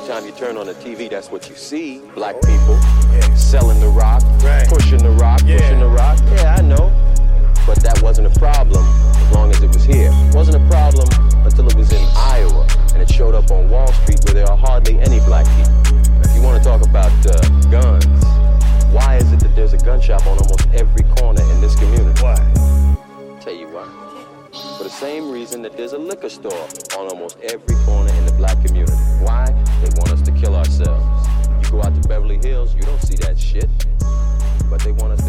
time you turn on the TV, that's what you see. Black people selling the rock, pushing the rock, pushing the rock. Yeah, I know. But that wasn't a problem as long as it was here. It wasn't a problem until it was in Iowa, and it showed up on Wall Street where there are hardly any black people. If you want to talk about guns, why is it that there's a gun shop on almost every corner in this community? Why? Tell you why. For the same reason that there's a liquor store on almost every corner in the black community. Why? They want us to kill ourselves. You go out to Beverly Hills, you don't see that shit. But they want us